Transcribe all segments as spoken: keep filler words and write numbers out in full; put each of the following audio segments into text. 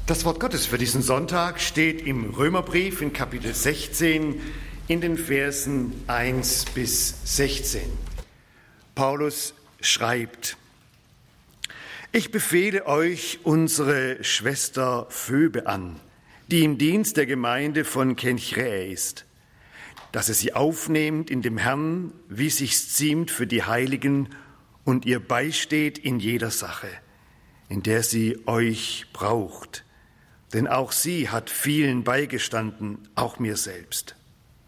Das Wort Gottes für diesen Sonntag steht im Römerbrief in Kapitel sechzehn in den Versen eins bis sechzehn. Paulus schreibt: Ich befehle euch unsere Schwester Phoebe an, die im Dienst der Gemeinde von Kenchräe ist, dass ihr sie aufnehmt in dem Herrn, wie sich's ziemt für die Heiligen, und ihr beisteht in jeder Sache, in der sie euch braucht. Denn auch sie hat vielen beigestanden, auch mir selbst.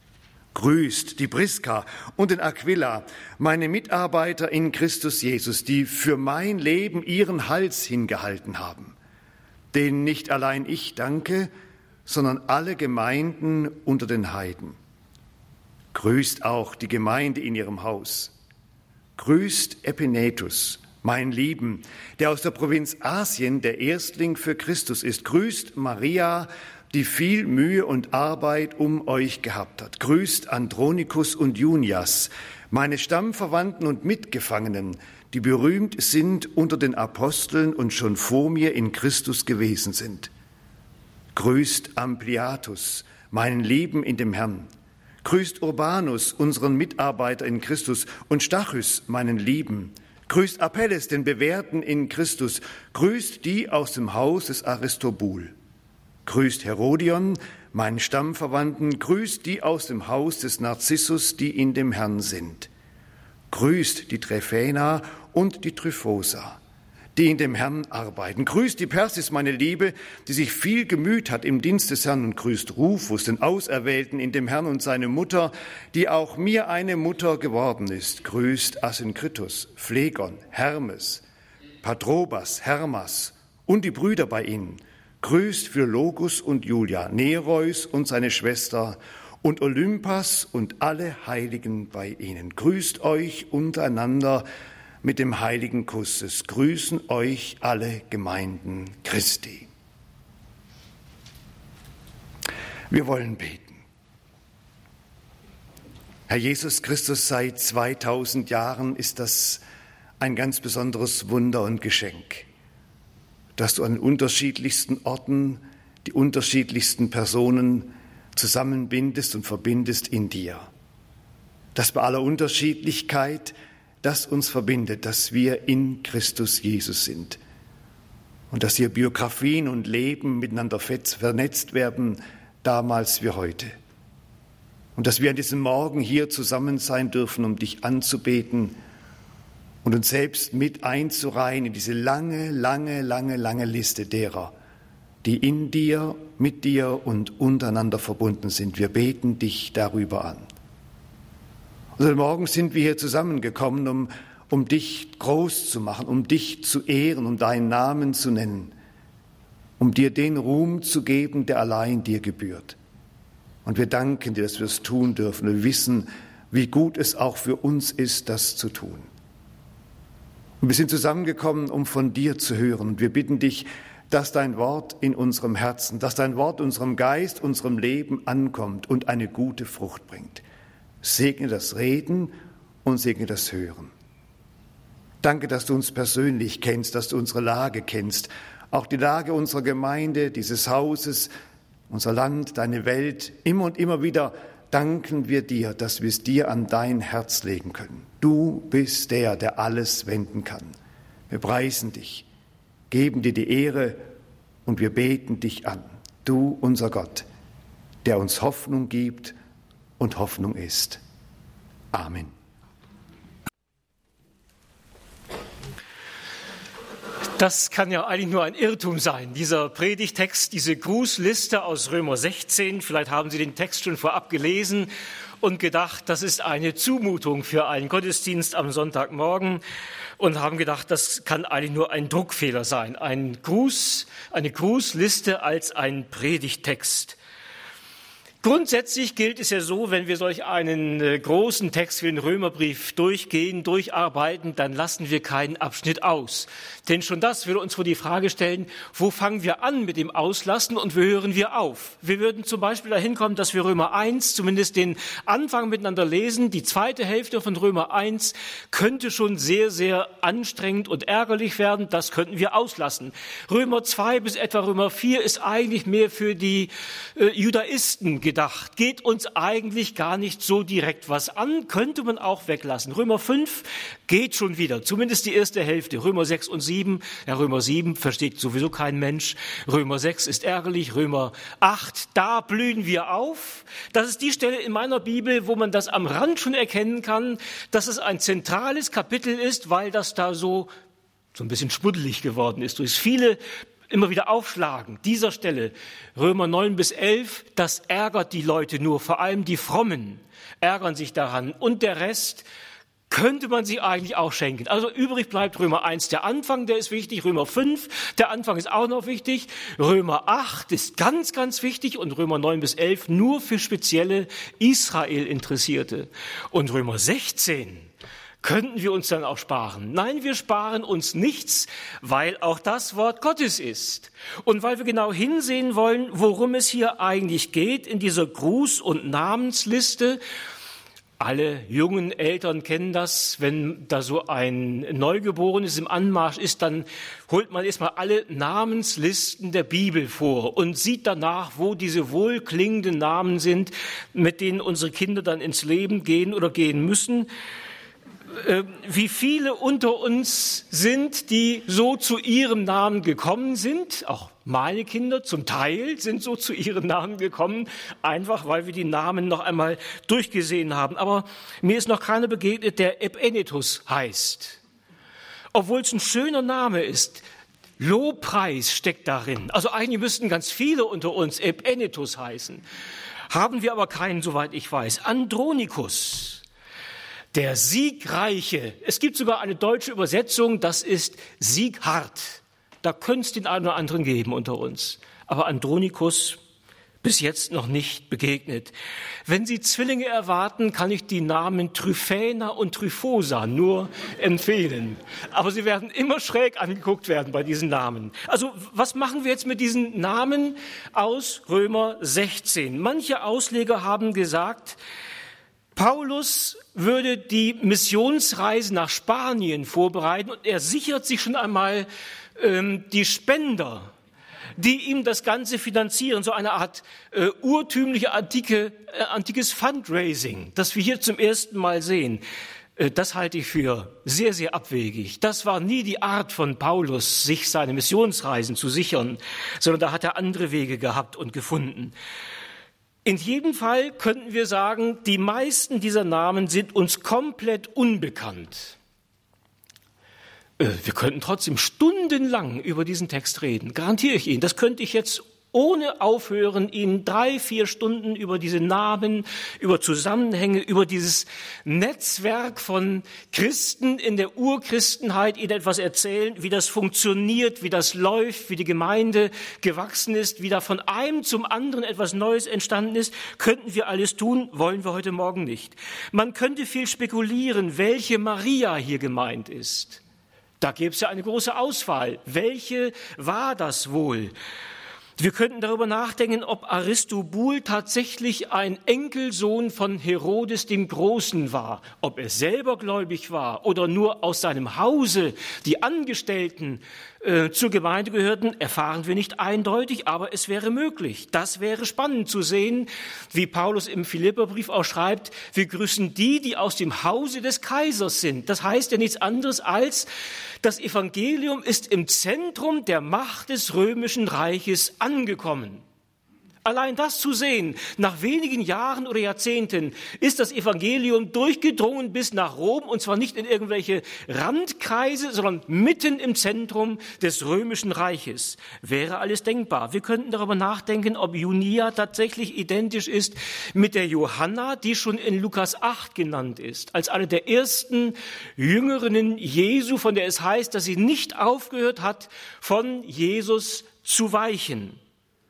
Grüßt die Priska und den Aquila, meine Mitarbeiter in Christus Jesus, die für mein Leben ihren Hals hingehalten haben. Denen nicht allein ich danke, sondern alle Gemeinden unter den Heiden. Grüßt auch die Gemeinde in ihrem Haus. Grüßt Epinetus, mein Lieben, der aus der Provinz Asien der Erstling für Christus ist. Grüßt Maria, die viel Mühe und Arbeit um euch gehabt hat. Grüßt Andronikus und Junias, meine Stammverwandten und Mitgefangenen, die berühmt sind unter den Aposteln und schon vor mir in Christus gewesen sind. Grüßt Ampliatus, meinen Lieben in dem Herrn. Grüßt Urbanus, unseren Mitarbeiter in Christus, und Stachys, meinen Lieben. Grüßt Apelles, den Bewährten in Christus. Grüßt die aus dem Haus des Aristobul. Grüßt Herodion, meinen Stammverwandten. Grüßt die aus dem Haus des Narzissus, die in dem Herrn sind. Grüßt die Trephäna und die Tryphosa, die in dem Herrn arbeiten. Grüßt die Persis, meine Liebe, die sich viel gemüht hat im Dienst des Herrn. Und grüßt Rufus, den Auserwählten in dem Herrn, und seine Mutter, die auch mir eine Mutter geworden ist. Grüßt Asynkritus, Phlegon, Hermes, Patrobas, Hermas und die Brüder bei ihnen. Grüßt Philologus und Julia, Nereus und seine Schwester und Olympas und alle Heiligen bei ihnen. Grüßt euch untereinander mit dem heiligen Kuss. Es grüßen euch alle Gemeinden Christi. Wir wollen beten. Herr Jesus Christus, seit zweitausend Jahren ist das ein ganz besonderes Wunder und Geschenk, dass du an den unterschiedlichsten Orten die unterschiedlichsten Personen zusammenbindest und verbindest in dir. Dass bei aller Unterschiedlichkeit das uns verbindet, dass wir in Christus Jesus sind und dass hier Biografien und Leben miteinander vernetzt werden, damals wie heute. Und dass wir an diesem Morgen hier zusammen sein dürfen, um dich anzubeten und uns selbst mit einzureihen in diese lange, lange, lange, lange Liste derer, die in dir, mit dir und untereinander verbunden sind. Wir beten dich darüber an. Und heute Morgen sind wir hier zusammengekommen, um, um dich groß zu machen, um dich zu ehren, um deinen Namen zu nennen, um dir den Ruhm zu geben, der allein dir gebührt. Und wir danken dir, dass wir es tun dürfen. Wir wissen, wie gut es auch für uns ist, das zu tun. Und wir sind zusammengekommen, um von dir zu hören. Und wir bitten dich, dass dein Wort in unserem Herzen, dass dein Wort unserem Geist, unserem Leben ankommt und eine gute Frucht bringt. Segne das Reden und segne das Hören. Danke, dass du uns persönlich kennst, dass du unsere Lage kennst, auch die Lage unserer Gemeinde, dieses Hauses, unser Land, deine Welt. Immer und immer wieder danken wir dir, dass wir es dir an dein Herz legen können. Du bist der, der alles wenden kann. Wir preisen dich, geben dir die Ehre und wir beten dich an. Du, unser Gott, der uns Hoffnung gibt und Hoffnung ist. Amen. Das kann ja eigentlich nur ein Irrtum sein, dieser Predigtext, diese Grußliste aus Römer sechzehn. Vielleicht haben Sie den Text schon vorab gelesen und gedacht, das ist eine Zumutung für einen Gottesdienst am Sonntagmorgen und haben gedacht, das kann eigentlich nur ein Druckfehler sein, ein Gruß, eine Grußliste als ein Predigtext. Grundsätzlich gilt es ja so, wenn wir solch einen äh, großen Text wie den Römerbrief durchgehen, durcharbeiten, dann lassen wir keinen Abschnitt aus. Denn schon das würde uns vor die Frage stellen, wo fangen wir an mit dem Auslassen und wo hören wir auf? Wir würden zum Beispiel dahin kommen, dass wir Römer eins, zumindest den Anfang miteinander lesen. Die zweite Hälfte von Römer eins könnte schon sehr, sehr anstrengend und ärgerlich werden. Das könnten wir auslassen. Römer zwei bis etwa Römer vier ist eigentlich mehr für die äh, Judaisten gedacht. Geht uns eigentlich gar nicht so direkt was an, könnte man auch weglassen. Römer fünf geht schon wieder, zumindest die erste Hälfte. Römer sechs und sieben, ja, Römer sieben versteht sowieso kein Mensch. Römer sechs ist ärgerlich. Römer acht, da blühen wir auf. Das ist die Stelle in meiner Bibel, wo man das am Rand schon erkennen kann, dass es ein zentrales Kapitel ist, weil das da so, so ein bisschen schmuddelig geworden ist. Durch viele immer wieder aufschlagen. Dieser Stelle, Römer neun bis elf, das ärgert die Leute nur, vor allem die Frommen ärgern sich daran. Und der Rest könnte man sich eigentlich auch schenken. Also übrig bleibt Römer eins, der Anfang, der ist wichtig. Römer fünf, der Anfang ist auch noch wichtig. Römer acht ist ganz, ganz wichtig. Und Römer neun bis elf nur für spezielle Israel-Interessierte. Und Römer sechzehn könnten wir uns dann auch sparen. Nein, wir sparen uns nichts, weil auch das Wort Gottes ist. Und weil wir genau hinsehen wollen, worum es hier eigentlich geht in dieser Gruß- und Namensliste. Alle jungen Eltern kennen das, wenn da so ein Neugeborenes im Anmarsch ist, dann holt man erstmal alle Namenslisten der Bibel vor und sieht danach, wo diese wohlklingenden Namen sind, mit denen unsere Kinder dann ins Leben gehen oder gehen müssen. Wie viele unter uns sind, die so zu ihrem Namen gekommen sind, auch meine Kinder zum Teil sind so zu ihren Namen gekommen, einfach weil wir die Namen noch einmal durchgesehen haben. Aber mir ist noch keiner begegnet, der Epenetus heißt. Obwohl es ein schöner Name ist, Lobpreis steckt darin. Also eigentlich müssten ganz viele unter uns Epenetus heißen. Haben wir aber keinen, soweit ich weiß. Andronikus. Der Siegreiche. Es gibt sogar eine deutsche Übersetzung, das ist Sieghart. Da könnte es den einen oder anderen geben unter uns. Aber Andronikus bis jetzt noch nicht begegnet. Wenn Sie Zwillinge erwarten, kann ich die Namen Tryphäna und Tryphosa nur empfehlen. Aber sie werden immer schräg angeguckt werden bei diesen Namen. Also was machen wir jetzt mit diesen Namen aus Römer sechzehn? Manche Ausleger haben gesagt, Paulus würde die Missionsreise nach Spanien vorbereiten und er sichert sich schon einmal ähm, die Spender, die ihm das Ganze finanzieren, so eine Art äh, urtümliche antike, äh, antikes Fundraising, das wir hier zum ersten Mal sehen. Äh, das halte ich für sehr, sehr abwegig. Das war nie die Art von Paulus, sich seine Missionsreisen zu sichern, sondern da hat er andere Wege gehabt und gefunden. In jedem Fall könnten wir sagen, die meisten dieser Namen sind uns komplett unbekannt. Wir könnten trotzdem stundenlang über diesen Text reden, garantiere ich Ihnen. Das könnte ich jetzt ohne Aufhören Ihnen drei, vier Stunden über diese Namen, über Zusammenhänge, über dieses Netzwerk von Christen in der Urchristenheit Ihnen etwas erzählen, wie das funktioniert, wie das läuft, wie die Gemeinde gewachsen ist, wie da von einem zum anderen etwas Neues entstanden ist. Könnten wir alles tun, wollen wir heute Morgen nicht. Man könnte viel spekulieren, welche Maria hier gemeint ist. Da gäbe es ja eine große Auswahl. Welche war das wohl? Wir könnten darüber nachdenken, ob Aristobul tatsächlich ein Enkelsohn von Herodes dem Großen war, ob er selber gläubig war oder nur aus seinem Hause die Angestellten äh, zur Gemeinde gehörten, erfahren wir nicht eindeutig, aber es wäre möglich. Das wäre spannend zu sehen, wie Paulus im Philipperbrief auch schreibt, wir grüßen die, die aus dem Hause des Kaisers sind. Das heißt ja nichts anderes als, das Evangelium ist im Zentrum der Macht des römischen Reiches angekommen. Allein das zu sehen, nach wenigen Jahren oder Jahrzehnten ist das Evangelium durchgedrungen bis nach Rom, und zwar nicht in irgendwelche Randkreise, sondern mitten im Zentrum des römischen Reiches. Wäre alles denkbar. Wir könnten darüber nachdenken, ob Junia tatsächlich identisch ist mit der Johanna, die schon in Lukas acht genannt ist, als eine der ersten Jüngerinnen Jesu, von der es heißt, dass sie nicht aufgehört hat, von Jesus zu weichen.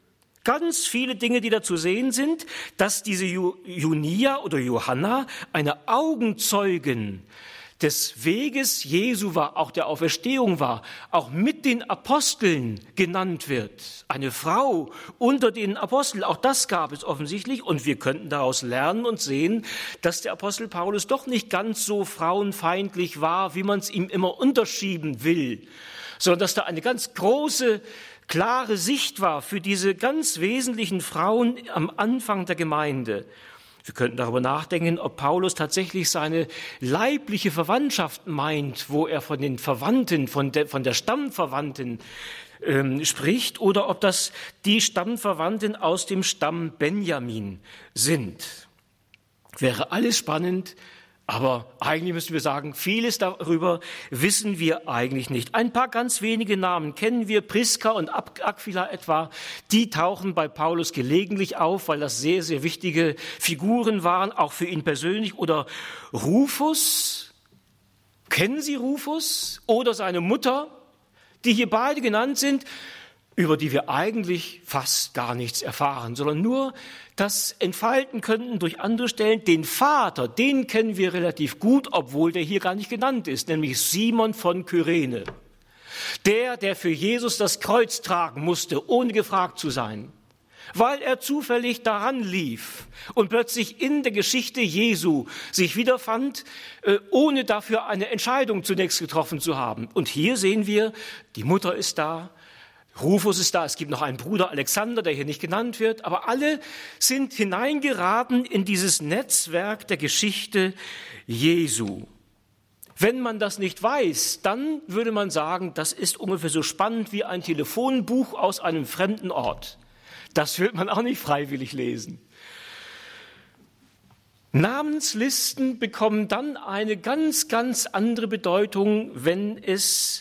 ganz viele Dinge, die da zu sehen sind, dass diese Junia oder Johanna eine Augenzeugin des Weges Jesu war, auch der Auferstehung war, auch mit den Aposteln genannt wird. Eine Frau unter den Aposteln, auch das gab es offensichtlich. Und wir könnten daraus lernen und sehen, dass der Apostel Paulus doch nicht ganz so frauenfeindlich war, wie man es ihm immer unterschieben will, sondern dass da eine ganz große, klare Sicht war für diese ganz wesentlichen Frauen am Anfang der Gemeinde. Wir könnten darüber nachdenken, ob Paulus tatsächlich seine leibliche Verwandtschaft meint, wo er von den Verwandten, von der, von der Stammverwandten ähm, spricht, oder ob das die Stammverwandten aus dem Stamm Benjamin sind. Wäre alles spannend, aber eigentlich müssen wir sagen, vieles darüber wissen wir eigentlich nicht. Ein paar ganz wenige Namen kennen wir, Priska und Aquila etwa, die tauchen bei Paulus gelegentlich auf, weil das sehr, sehr wichtige Figuren waren, auch für ihn persönlich. Oder Rufus, kennen Sie Rufus? Oder seine Mutter, die hier beide genannt sind, über die wir eigentlich fast gar nichts erfahren, sondern nur das entfalten könnten durch andere Stellen. Den Vater, den kennen wir relativ gut, obwohl der hier gar nicht genannt ist, nämlich Simon von Kyrene. Der, der für Jesus das Kreuz tragen musste, ohne gefragt zu sein, weil er zufällig daran lief und plötzlich in der Geschichte Jesu sich wiederfand, ohne dafür eine Entscheidung zunächst getroffen zu haben. Und hier sehen wir, die Mutter ist da, Rufus ist da, es gibt noch einen Bruder Alexander, der hier nicht genannt wird, aber alle sind hineingeraten in dieses Netzwerk der Geschichte Jesu. Wenn man das nicht weiß, dann würde man sagen, das ist ungefähr so spannend wie ein Telefonbuch aus einem fremden Ort. Das wird man auch nicht freiwillig lesen. Namenslisten bekommen dann eine ganz, ganz andere Bedeutung, wenn es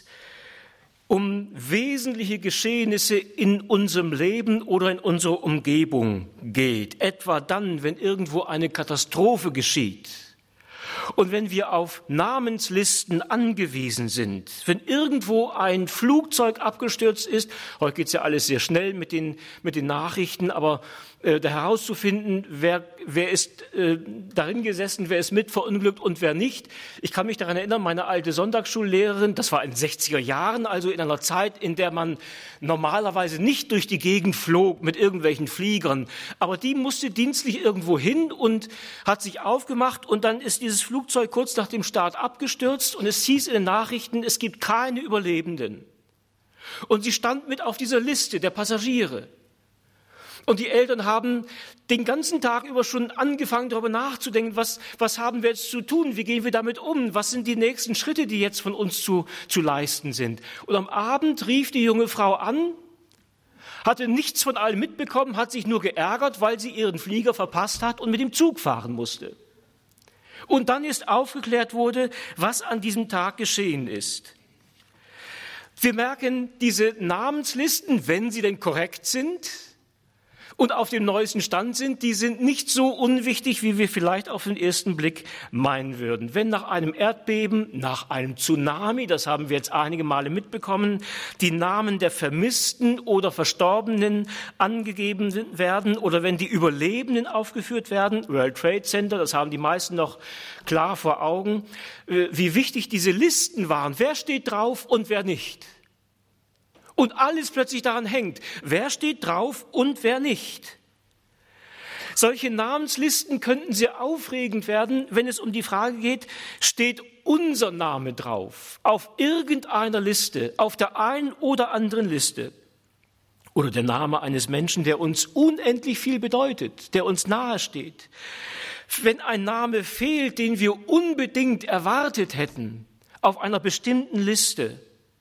um wesentliche Geschehnisse in unserem Leben oder in unserer Umgebung geht. Etwa dann, wenn irgendwo eine Katastrophe geschieht und wenn wir auf Namenslisten angewiesen sind. Wenn irgendwo ein Flugzeug abgestürzt ist, heute geht es ja alles sehr schnell mit den, mit den Nachrichten, aber äh, da herauszufinden, wer, wer ist äh, darin gesessen, wer ist mit verunglückt und wer nicht. Ich kann mich daran erinnern, meine alte Sonntagsschullehrerin, das war in den sechziger Jahren, also in einer Zeit, in der man normalerweise nicht durch die Gegend flog mit irgendwelchen Fliegern, aber die musste dienstlich irgendwo hin und hat sich aufgemacht und dann ist dieses Flugzeug kurz nach dem Start abgestürzt und es hieß in den Nachrichten, es gibt keine Überlebenden. Und sie stand mit auf dieser Liste der Passagiere. Und die Eltern haben den ganzen Tag über schon angefangen, darüber nachzudenken, was, was haben wir jetzt zu tun, wie gehen wir damit um, was sind die nächsten Schritte, die jetzt von uns zu, zu leisten sind. Und am Abend rief die junge Frau an, hatte nichts von allem mitbekommen, hat sich nur geärgert, weil sie ihren Flieger verpasst hat und mit dem Zug fahren musste. Und dann ist aufgeklärt wurde, was an diesem Tag geschehen ist. Wir merken, diese Namenslisten, wenn sie denn korrekt sind und auf dem neuesten Stand sind, die sind nicht so unwichtig, wie wir vielleicht auf den ersten Blick meinen würden. Wenn nach einem Erdbeben, nach einem Tsunami, das haben wir jetzt einige Male mitbekommen, die Namen der Vermissten oder Verstorbenen angegeben werden oder wenn die Überlebenden aufgeführt werden, World Trade Center, das haben die meisten noch klar vor Augen, wie wichtig diese Listen waren. Wer steht drauf und wer nicht? Und alles plötzlich daran hängt, wer steht drauf und wer nicht. Solche Namenslisten könnten sehr aufregend werden, wenn es um die Frage geht, steht unser Name drauf, auf irgendeiner Liste, auf der einen oder anderen Liste. Oder der Name eines Menschen, der uns unendlich viel bedeutet, der uns nahe steht. Wenn ein Name fehlt, den wir unbedingt erwartet hätten, auf einer bestimmten Liste.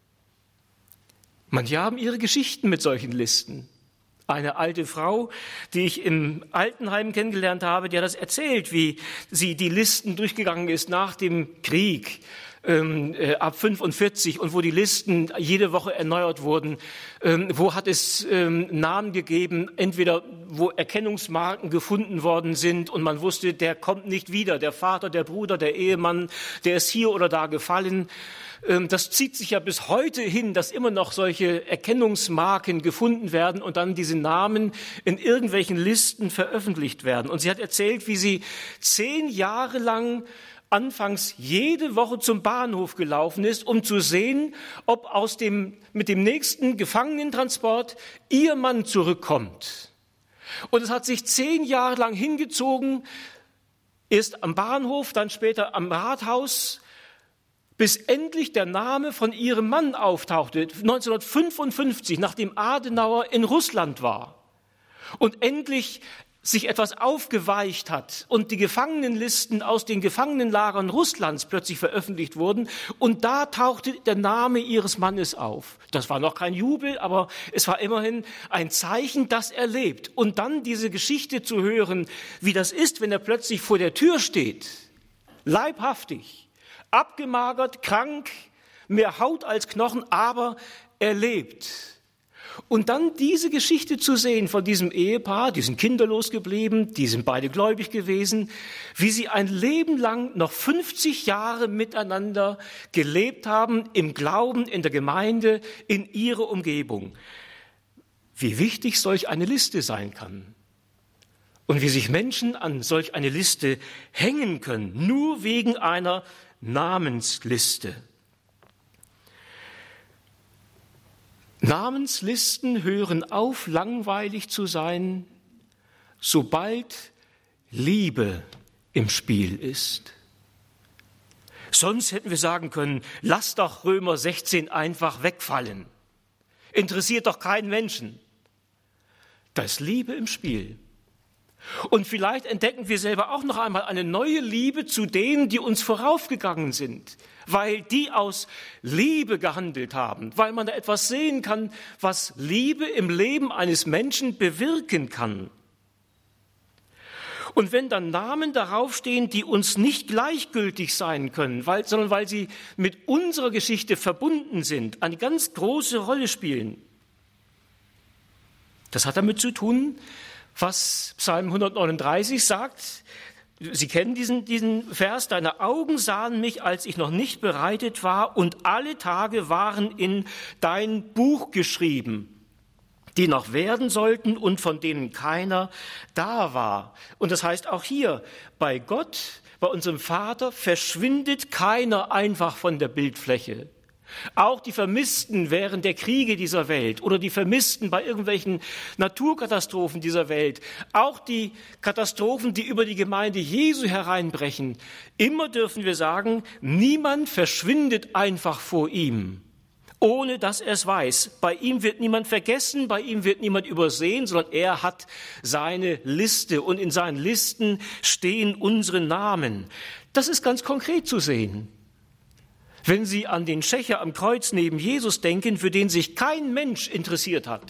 Manche haben ihre Geschichten mit solchen Listen. Eine alte Frau, die ich im Altenheim kennengelernt habe, die hat das erzählt, wie sie die Listen durchgegangen ist nach dem Krieg. ähm, äh, ab fünfundvierzig und wo die Listen jede Woche erneuert wurden, ähm, wo hat es ähm, Namen gegeben, entweder wo Erkennungsmarken gefunden worden sind und man wusste, der kommt nicht wieder, der Vater, der Bruder, der Ehemann, der ist hier oder da gefallen. Ähm, das zieht sich ja bis heute hin, dass immer noch solche Erkennungsmarken gefunden werden und dann diese Namen in irgendwelchen Listen veröffentlicht werden. Und sie hat erzählt, wie sie zehn Jahre lang anfangs jede Woche zum Bahnhof gelaufen ist, um zu sehen, ob aus dem, mit dem nächsten Gefangenentransport ihr Mann zurückkommt. Und es hat sich zehn Jahre lang hingezogen, erst am Bahnhof, dann später am Rathaus, bis endlich der Name von ihrem Mann auftauchte, neunzehnhundertfünfundfünfzig, nachdem Adenauer in Russland war. Und endlich sich etwas aufgeweicht hat und die Gefangenenlisten aus den Gefangenenlagern Russlands plötzlich veröffentlicht wurden und da tauchte der Name ihres Mannes auf. Das war noch kein Jubel, aber es war immerhin ein Zeichen, dass er lebt. Und dann diese Geschichte zu hören, wie das ist, wenn er plötzlich vor der Tür steht, leibhaftig, abgemagert, krank, mehr Haut als Knochen, aber er lebt. Und dann diese Geschichte zu sehen von diesem Ehepaar, die sind kinderlos geblieben, die sind beide gläubig gewesen, wie sie ein Leben lang noch fünfzig Jahre miteinander gelebt haben, im Glauben, in der Gemeinde, in ihrer Umgebung. Wie wichtig solch eine Liste sein kann. Und wie sich Menschen an solch eine Liste hängen können, nur wegen einer Namensliste. Namenslisten hören auf, langweilig zu sein, sobald Liebe im Spiel ist. Sonst hätten wir sagen können, lass doch Römer sechzehn einfach wegfallen. Interessiert doch keinen Menschen. Da ist Liebe im Spiel. Und vielleicht entdecken wir selber auch noch einmal eine neue Liebe zu denen, die uns voraufgegangen sind, weil die aus Liebe gehandelt haben, weil man da etwas sehen kann, was Liebe im Leben eines Menschen bewirken kann. Und wenn dann Namen darauf stehen, die uns nicht gleichgültig sein können, weil, sondern weil sie mit unserer Geschichte verbunden sind, eine ganz große Rolle spielen, das hat damit zu tun, was Psalm hundertneununddreißig sagt. Sie kennen diesen, diesen Vers, deine Augen sahen mich, als ich noch nicht bereitet war, und alle Tage waren in dein Buch geschrieben, die noch werden sollten und von denen keiner da war. Und das heißt auch hier, bei Gott, bei unserem Vater, verschwindet keiner einfach von der Bildfläche. Auch die Vermissten während der Kriege dieser Welt oder die Vermissten bei irgendwelchen Naturkatastrophen dieser Welt, auch die Katastrophen, die über die Gemeinde Jesu hereinbrechen, immer dürfen wir sagen, niemand verschwindet einfach vor ihm, ohne dass er es weiß. Bei ihm wird niemand vergessen, bei ihm wird niemand übersehen, sondern er hat seine Liste und in seinen Listen stehen unsere Namen. Das ist ganz konkret zu sehen. Wenn Sie an den Schächer am Kreuz neben Jesus denken, für den sich kein Mensch interessiert hat.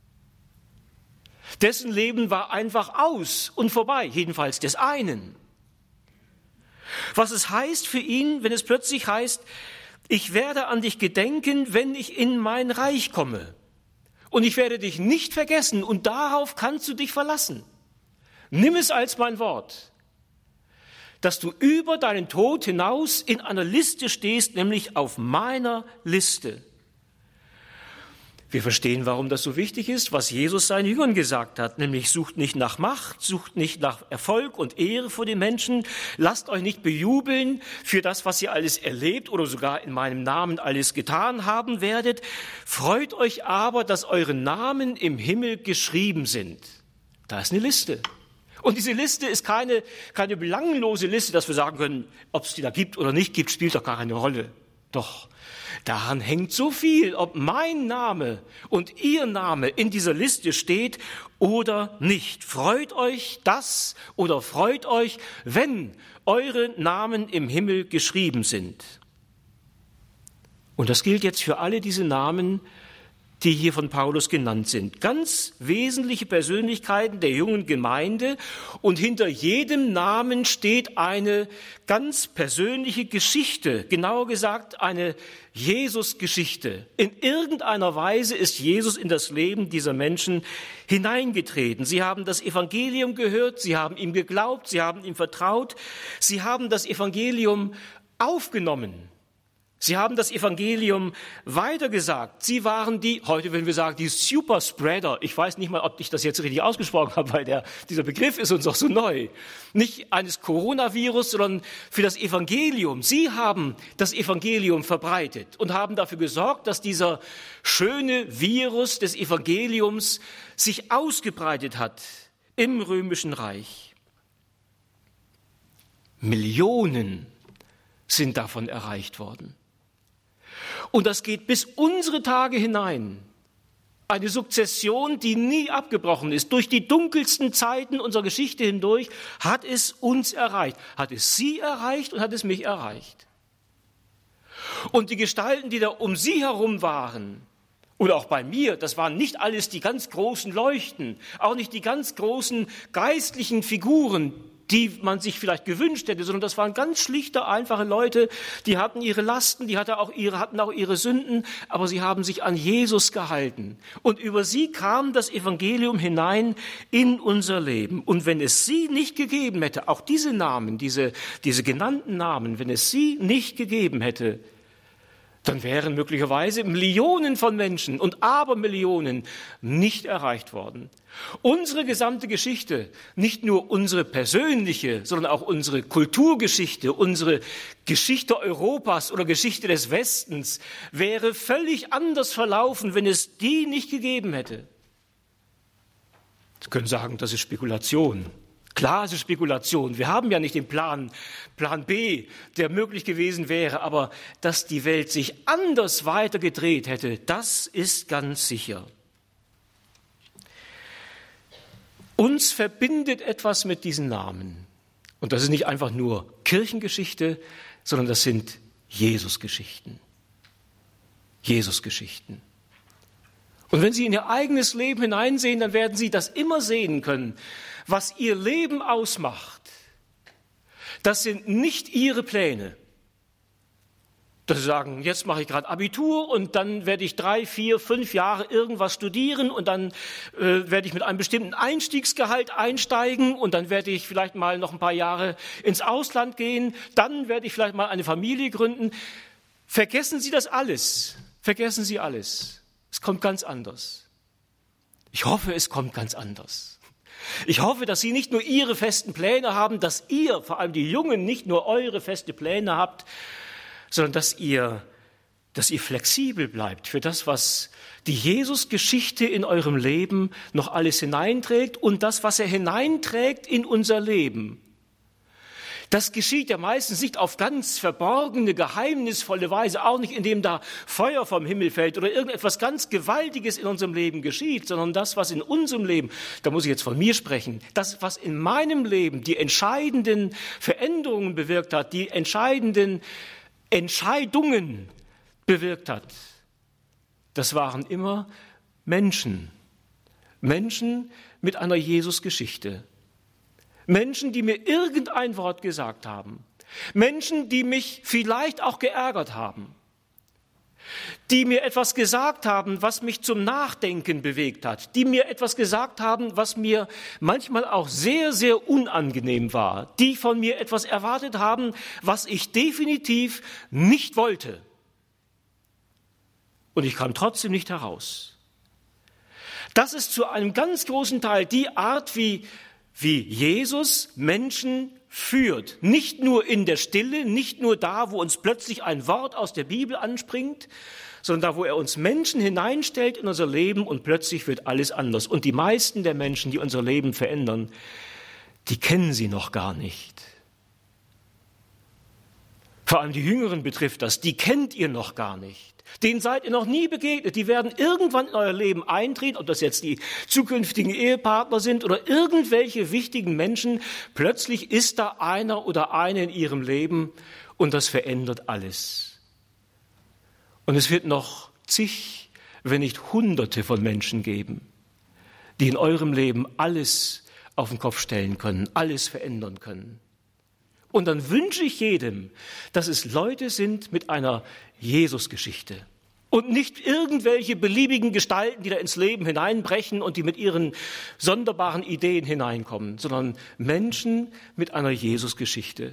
Dessen Leben war einfach aus und vorbei, jedenfalls des einen. Was es heißt für ihn, wenn es plötzlich heißt, ich werde an dich gedenken, wenn ich in mein Reich komme. Und ich werde dich nicht vergessen und darauf kannst du dich verlassen. Nimm es als mein Wort, dass du über deinen Tod hinaus in einer Liste stehst, nämlich auf meiner Liste. Wir verstehen, warum das so wichtig ist, was Jesus seinen Jüngern gesagt hat, nämlich sucht nicht nach Macht, sucht nicht nach Erfolg und Ehre vor den Menschen, lasst euch nicht bejubeln für das, was ihr alles erlebt oder sogar in meinem Namen alles getan haben werdet, freut euch aber, dass eure Namen im Himmel geschrieben sind. Da ist eine Liste. Und diese Liste ist keine, keine belanglose Liste, dass wir sagen können, ob es die da gibt oder nicht gibt, spielt doch gar keine Rolle. Doch, daran hängt so viel, ob mein Name und Ihr Name in dieser Liste steht oder nicht. Freut euch das oder freut euch, wenn eure Namen im Himmel geschrieben sind. Und das gilt jetzt für alle diese Namen, die hier von Paulus genannt sind. Ganz wesentliche Persönlichkeiten der jungen Gemeinde, und hinter jedem Namen steht eine ganz persönliche Geschichte, genauer gesagt eine Jesus-Geschichte. In irgendeiner Weise ist Jesus in das Leben dieser Menschen hineingetreten. Sie haben das Evangelium gehört, sie haben ihm geglaubt, sie haben ihm vertraut, sie haben das Evangelium aufgenommen. Sie haben das Evangelium weitergesagt. Sie waren die, heute würden wir sagen, die Superspreader. Ich weiß nicht mal, ob ich das jetzt richtig ausgesprochen habe, weil der, dieser Begriff ist uns auch so neu. Nicht eines Coronavirus, sondern für das Evangelium. Sie haben das Evangelium verbreitet und haben dafür gesorgt, dass dieser schöne Virus des Evangeliums sich ausgebreitet hat im Römischen Reich. Millionen sind davon erreicht worden. Und das geht bis unsere Tage hinein. Eine Sukzession, die nie abgebrochen ist. Durch die dunkelsten Zeiten unserer Geschichte hindurch hat es uns erreicht. Hat es Sie erreicht und hat es mich erreicht. Und die Gestalten, die da um Sie herum waren, oder auch bei mir, das waren nicht alles die ganz großen Leuchten, auch nicht die ganz großen geistlichen Figuren, die man sich vielleicht gewünscht hätte, sondern das waren ganz schlichte, einfache Leute, die hatten ihre Lasten, die hatten auch ihre, hatten auch ihre Sünden, aber sie haben sich an Jesus gehalten. Und über sie kam das Evangelium hinein in unser Leben. Und wenn es sie nicht gegeben hätte, auch diese Namen, diese, diese genannten Namen, wenn es sie nicht gegeben hätte, dann wären möglicherweise Millionen von Menschen und Abermillionen nicht erreicht worden. Unsere gesamte Geschichte, nicht nur unsere persönliche, sondern auch unsere Kulturgeschichte, unsere Geschichte Europas oder Geschichte des Westens, wäre völlig anders verlaufen, wenn es die nicht gegeben hätte. Sie können sagen, das ist Spekulation. Klar, es ist Spekulation. Wir haben ja nicht den Plan, Plan B, der möglich gewesen wäre, aber dass die Welt sich anders weitergedreht hätte, das ist ganz sicher. Uns verbindet etwas mit diesen Namen. Und das ist nicht einfach nur Kirchengeschichte, sondern das sind Jesusgeschichten. Jesusgeschichten. Und wenn Sie in Ihr eigenes Leben hineinsehen, dann werden Sie das immer sehen können. Was Ihr Leben ausmacht, das sind nicht Ihre Pläne. Dass Sie sagen, jetzt mache ich gerade Abitur und dann werde ich drei, vier, fünf Jahre irgendwas studieren und dann äh, werde ich mit einem bestimmten Einstiegsgehalt einsteigen und dann werde ich vielleicht mal noch ein paar Jahre ins Ausland gehen, dann werde ich vielleicht mal eine Familie gründen. Vergessen Sie das alles. Vergessen Sie alles. Es kommt ganz anders. Ich hoffe, es kommt ganz anders. Ich hoffe, dass Sie nicht nur Ihre festen Pläne haben, dass ihr, vor allem die Jungen, nicht nur eure feste Pläne habt, sondern dass ihr, dass ihr flexibel bleibt für das, was die Jesus-Geschichte in eurem Leben noch alles hineinträgt und das, was er hineinträgt in unser Leben. Das geschieht ja meistens nicht auf ganz verborgene, geheimnisvolle Weise, auch nicht, indem da Feuer vom Himmel fällt oder irgendetwas ganz Gewaltiges in unserem Leben geschieht, sondern das, was in unserem Leben, da muss ich jetzt von mir sprechen, das, was in meinem Leben die entscheidenden Veränderungen bewirkt hat, die entscheidenden Entscheidungen bewirkt hat, das waren immer Menschen. Menschen mit einer Jesus-Geschichte. Menschen, die mir irgendein Wort gesagt haben. Menschen, die mich vielleicht auch geärgert haben. Die mir etwas gesagt haben, was mich zum Nachdenken bewegt hat. Die mir etwas gesagt haben, was mir manchmal auch sehr, sehr unangenehm war. Die von mir etwas erwartet haben, was ich definitiv nicht wollte. Und ich kam trotzdem nicht heraus. Das ist zu einem ganz großen Teil die Art, wie wie Jesus Menschen führt. Nicht nur in der Stille, nicht nur da, wo uns plötzlich ein Wort aus der Bibel anspringt, sondern da, wo er uns Menschen hineinstellt in unser Leben und plötzlich wird alles anders. Und die meisten der Menschen, die unser Leben verändern, die kennen sie noch gar nicht. Vor allem die Jüngeren betrifft das, die kennt ihr noch gar nicht. Denen seid ihr noch nie begegnet. Die werden irgendwann in euer Leben eintreten, ob das jetzt die zukünftigen Ehepartner sind oder irgendwelche wichtigen Menschen. Plötzlich ist da einer oder eine in ihrem Leben und das verändert alles. Und es wird noch zig wenn nicht Hunderte von Menschen geben, die in eurem Leben alles auf den Kopf stellen können, alles verändern können. Und dann wünsche ich jedem, dass es Leute sind mit einer Jesus-Geschichte und nicht irgendwelche beliebigen Gestalten, die da ins Leben hineinbrechen und die mit ihren sonderbaren Ideen hineinkommen, sondern Menschen mit einer Jesus-Geschichte.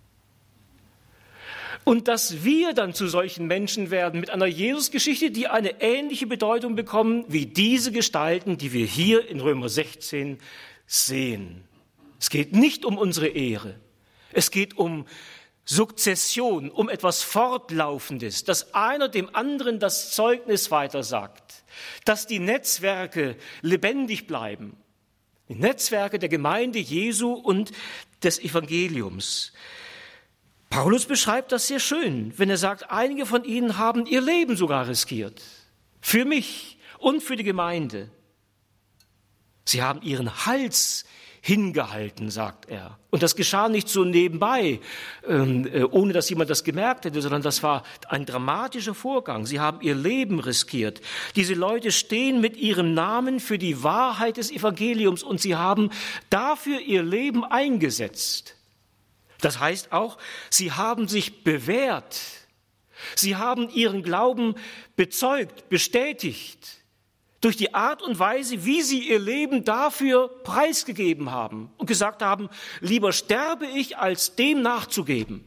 Und dass wir dann zu solchen Menschen werden mit einer Jesus-Geschichte, die eine ähnliche Bedeutung bekommen wie diese Gestalten, die wir hier in Römer sechzehn sehen. Es geht nicht um unsere Ehre. Es geht um Sukzession, um etwas Fortlaufendes, dass einer dem anderen das Zeugnis weitersagt, dass die Netzwerke lebendig bleiben, die Netzwerke der Gemeinde Jesu und des Evangeliums. Paulus beschreibt das sehr schön, wenn er sagt, einige von ihnen haben ihr Leben sogar riskiert, für mich und für die Gemeinde. Sie haben ihren Hals hingehalten, sagt er. Und das geschah nicht so nebenbei, äh, ohne dass jemand das gemerkt hätte, sondern das war ein dramatischer Vorgang. Sie haben ihr Leben riskiert. Diese Leute stehen mit ihrem Namen für die Wahrheit des Evangeliums und sie haben dafür ihr Leben eingesetzt. Das heißt auch, sie haben sich bewährt. Sie haben ihren Glauben bezeugt, bestätigt. Durch die Art und Weise, wie sie ihr Leben dafür preisgegeben haben und gesagt haben, lieber sterbe ich, als dem nachzugeben.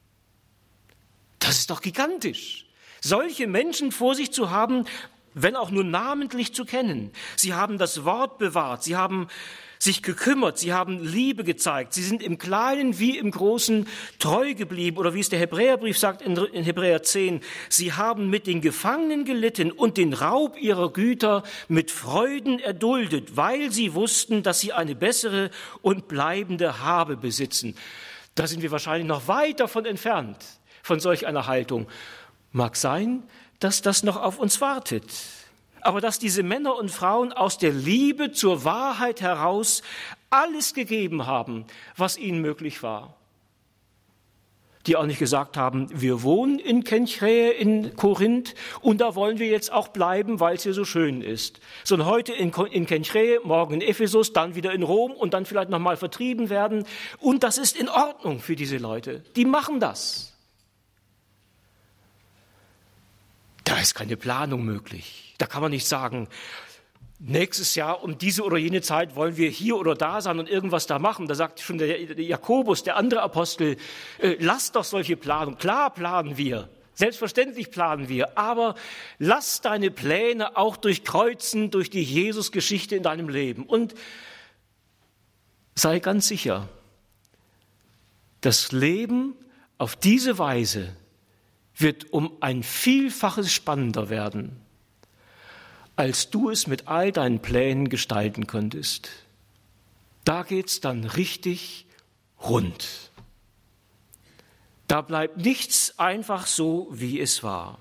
Das ist doch gigantisch. Solche Menschen vor sich zu haben, wenn auch nur namentlich zu kennen. Sie haben das Wort bewahrt, sie haben sich gekümmert, sie haben Liebe gezeigt, sie sind im Kleinen wie im Großen treu geblieben. Oder wie es der Hebräerbrief sagt in Hebräer zehn, sie haben mit den Gefangenen gelitten und den Raub ihrer Güter mit Freuden erduldet, weil sie wussten, dass sie eine bessere und bleibende Habe besitzen. Da sind wir wahrscheinlich noch weit davon entfernt, von solch einer Haltung. Mag sein, dass das noch auf uns wartet. Aber dass diese Männer und Frauen aus der Liebe zur Wahrheit heraus alles gegeben haben, was ihnen möglich war. Die auch nicht gesagt haben, wir wohnen in Kenchräe in Korinth und da wollen wir jetzt auch bleiben, weil es hier so schön ist. Sondern heute in, in Kenchräe, morgen in Ephesus, dann wieder in Rom und dann vielleicht nochmal vertrieben werden. Und das ist in Ordnung für diese Leute. Die machen das. Da ist keine Planung möglich. Da kann man nicht sagen, nächstes Jahr um diese oder jene Zeit wollen wir hier oder da sein und irgendwas da machen. Da sagt schon der Jakobus, der andere Apostel, äh, lasst doch solche Planung. Klar planen wir, selbstverständlich planen wir, aber lass deine Pläne auch durchkreuzen durch die Jesus-Geschichte in deinem Leben. Und sei ganz sicher, das Leben auf diese Weise wird um ein Vielfaches spannender werden, als du es mit all deinen Plänen gestalten könntest. Da geht's dann richtig rund. Da bleibt nichts einfach so, wie es war.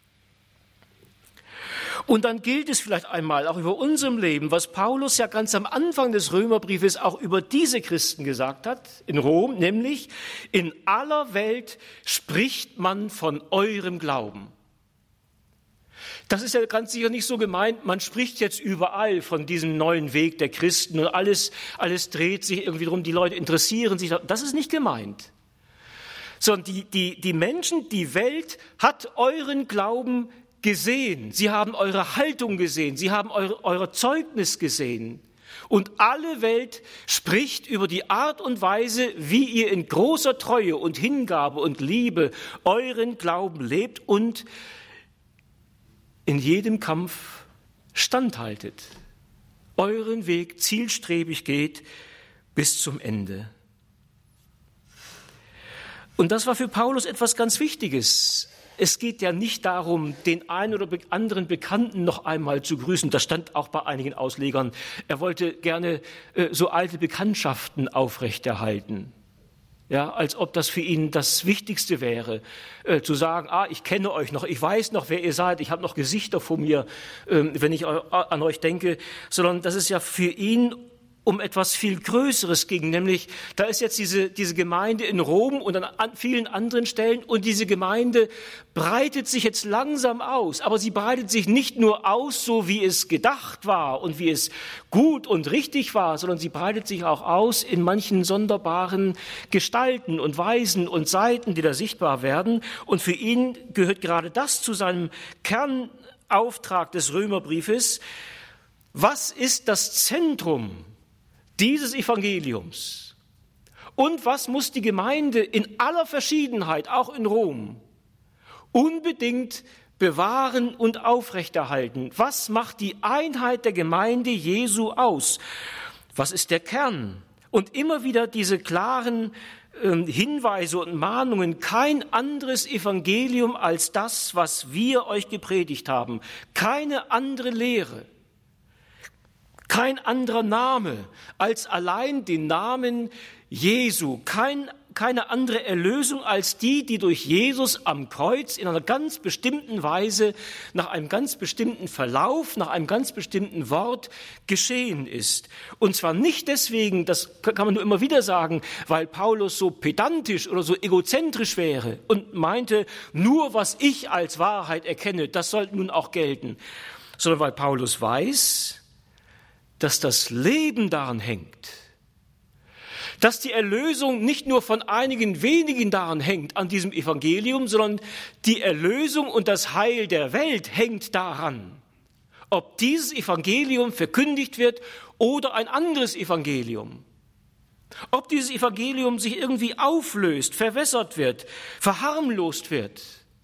Und dann gilt es vielleicht einmal auch über unserem Leben, was Paulus ja ganz am Anfang des Römerbriefes auch über diese Christen gesagt hat, in Rom, nämlich, in aller Welt spricht man von eurem Glauben. Das ist ja ganz sicher nicht so gemeint, man spricht jetzt überall von diesem neuen Weg der Christen und alles, alles dreht sich irgendwie drum, die Leute interessieren sich. Das ist nicht gemeint. Sondern die, die, die Menschen, die Welt hat euren Glauben gesehen. Sie haben eure Haltung gesehen. Sie haben eure, euer Zeugnis gesehen. Und alle Welt spricht über die Art und Weise, wie ihr in großer Treue und Hingabe und Liebe euren Glauben lebt und in jedem Kampf standhaltet, euren Weg zielstrebig geht bis zum Ende. Und das war für Paulus etwas ganz Wichtiges. Es geht ja nicht darum, den einen oder anderen Bekannten noch einmal zu grüßen. Das stand auch bei einigen Auslegern. Er wollte gerne äh, so alte Bekanntschaften aufrechterhalten. Ja, als ob das für ihn das Wichtigste wäre, äh, zu sagen, ah, ich kenne euch noch, ich weiß noch, wer ihr seid, ich habe noch Gesichter vor mir, äh, wenn ich an euch denke, sondern das ist ja für ihn um etwas viel Größeres ging, nämlich da ist jetzt diese, diese Gemeinde in Rom und an vielen anderen Stellen und diese Gemeinde breitet sich jetzt langsam aus, aber sie breitet sich nicht nur aus, so wie es gedacht war und wie es gut und richtig war, sondern sie breitet sich auch aus in manchen sonderbaren Gestalten und Weisen und Seiten, die da sichtbar werden. Und für ihn gehört gerade das zu seinem Kernauftrag des Römerbriefes. Was ist das Zentrum dieses Evangeliums? Und was muss die Gemeinde in aller Verschiedenheit, auch in Rom, unbedingt bewahren und aufrechterhalten? Was macht die Einheit der Gemeinde Jesu aus? Was ist der Kern? Und immer wieder diese klaren äh, Hinweise und Mahnungen, kein anderes Evangelium als das, was wir euch gepredigt haben, keine andere Lehre. Kein anderer Name als allein den Namen Jesu. Kein, keine andere Erlösung als die, die durch Jesus am Kreuz in einer ganz bestimmten Weise, nach einem ganz bestimmten Verlauf, nach einem ganz bestimmten Wort geschehen ist. Und zwar nicht deswegen, das kann man nur immer wieder sagen, weil Paulus so pedantisch oder so egozentrisch wäre und meinte, nur was ich als Wahrheit erkenne, das sollte nun auch gelten, sondern weil Paulus weiß, dass das Leben daran hängt, dass die Erlösung nicht nur von einigen wenigen daran hängt, an diesem Evangelium, sondern die Erlösung und das Heil der Welt hängt daran, ob dieses Evangelium verkündigt wird oder ein anderes Evangelium, ob dieses Evangelium sich irgendwie auflöst, verwässert wird, verharmlost wird.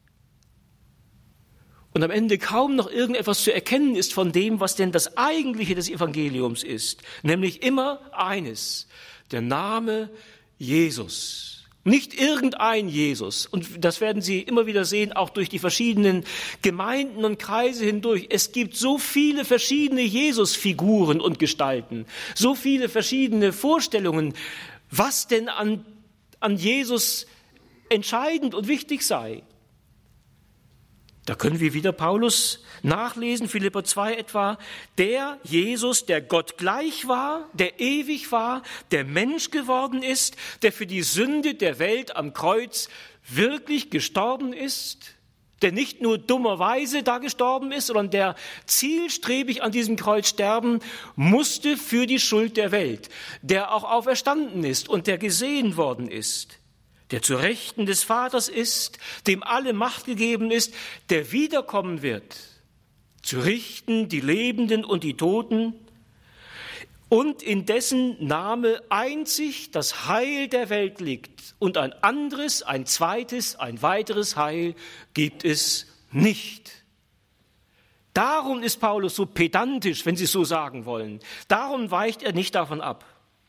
Und am Ende kaum noch irgendetwas zu erkennen ist von dem, was denn das Eigentliche des Evangeliums ist. Nämlich immer eines, der Name Jesus. Nicht irgendein Jesus. Und das werden Sie immer wieder sehen, auch durch die verschiedenen Gemeinden und Kreise hindurch. Es gibt so viele verschiedene Jesus-Figuren und Gestalten, so viele verschiedene Vorstellungen, was denn an, an Jesus entscheidend und wichtig sei. Da können wir wieder Paulus nachlesen, Philipper zwei etwa, der Jesus, der Gott gleich war, der ewig war, der Mensch geworden ist, der für die Sünde der Welt am Kreuz wirklich gestorben ist, der nicht nur dummerweise da gestorben ist, sondern der zielstrebig an diesem Kreuz sterben musste für die Schuld der Welt, der auch auferstanden ist und der gesehen worden ist, der zu Rechten des Vaters ist, dem alle Macht gegeben ist, der wiederkommen wird, zu richten die Lebenden und die Toten und in dessen Name einzig das Heil der Welt liegt und ein anderes, ein zweites, ein weiteres Heil gibt es nicht. Darum ist Paulus so pedantisch, wenn Sie es so sagen wollen. Darum weicht er nicht davon ab.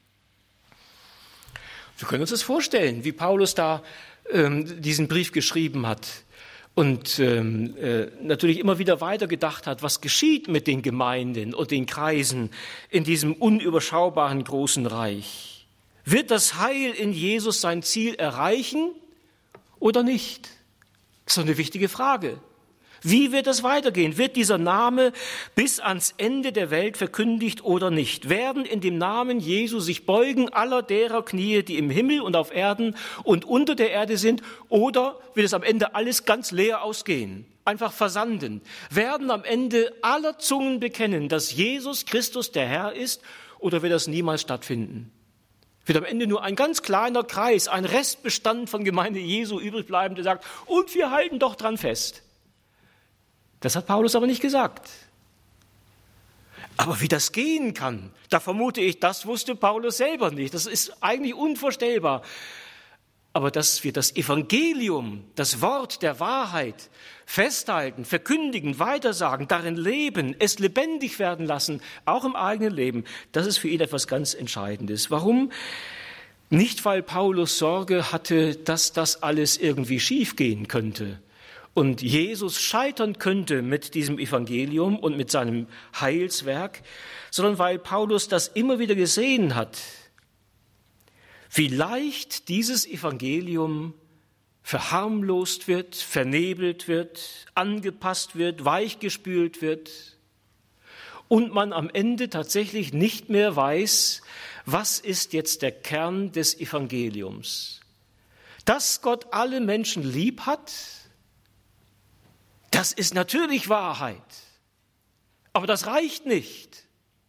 Wir können uns das vorstellen, wie Paulus da ähm, diesen Brief geschrieben hat und ähm, äh, natürlich immer wieder weitergedacht hat, was geschieht mit den Gemeinden und den Kreisen in diesem unüberschaubaren großen Reich. Wird das Heil in Jesus sein Ziel erreichen oder nicht? Das ist doch eine wichtige Frage. Wie wird es weitergehen? Wird dieser Name bis ans Ende der Welt verkündigt oder nicht? Werden in dem Namen Jesu sich beugen aller derer Knie, die im Himmel und auf Erden und unter der Erde sind? Oder wird es am Ende alles ganz leer ausgehen? Einfach versanden? Werden am Ende aller Zungen bekennen, dass Jesus Christus der Herr ist? Oder wird das niemals stattfinden? Wird am Ende nur ein ganz kleiner Kreis, ein Restbestand von Gemeinde Jesu übrig bleiben, der sagt, und wir halten doch dran fest. Das hat Paulus aber nicht gesagt. Aber wie das gehen kann, da vermute ich, das wusste Paulus selber nicht. Das ist eigentlich unvorstellbar. Aber dass wir das Evangelium, das Wort der Wahrheit festhalten, verkündigen, weitersagen, darin leben, es lebendig werden lassen, auch im eigenen Leben, das ist für ihn etwas ganz Entscheidendes. Warum? Nicht, weil Paulus Sorge hatte, dass das alles irgendwie schiefgehen könnte und Jesus scheitern könnte mit diesem Evangelium und mit seinem Heilswerk, sondern weil Paulus das immer wieder gesehen hat, wie leicht dieses Evangelium verharmlost wird, vernebelt wird, angepasst wird, weichgespült wird und man am Ende tatsächlich nicht mehr weiß, was ist jetzt der Kern des Evangeliums? Dass Gott alle Menschen lieb hat, das ist natürlich Wahrheit, aber das reicht nicht.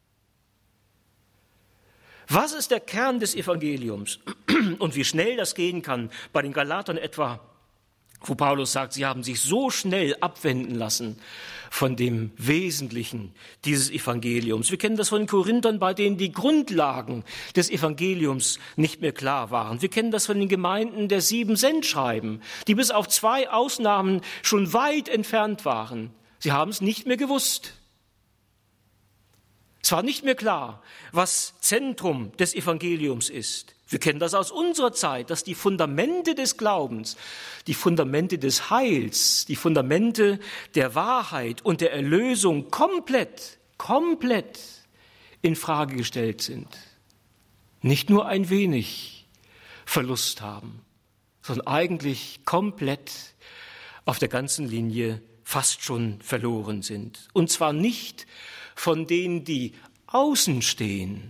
Was ist der Kern des Evangeliums und wie schnell das gehen kann, bei den Galatern etwa, wo Paulus sagt, sie haben sich so schnell abwenden lassen von dem Wesentlichen dieses Evangeliums. Wir kennen das von den Korinthern, bei denen die Grundlagen des Evangeliums nicht mehr klar waren. Wir kennen das von den Gemeinden der sieben Sendschreiben, die bis auf zwei Ausnahmen schon weit entfernt waren. Sie haben es nicht mehr gewusst. Es war nicht mehr klar, was Zentrum des Evangeliums ist. Wir kennen das aus unserer Zeit, dass die Fundamente des Glaubens, die Fundamente des Heils, die Fundamente der Wahrheit und der Erlösung komplett, komplett in Frage gestellt sind. Nicht nur ein wenig Verlust haben, sondern eigentlich komplett auf der ganzen Linie fast schon verloren sind. Und zwar nicht von denen, die außen stehen,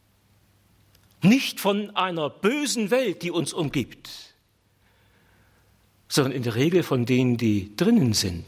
nicht von einer bösen Welt, die uns umgibt, sondern in der Regel von denen, die drinnen sind,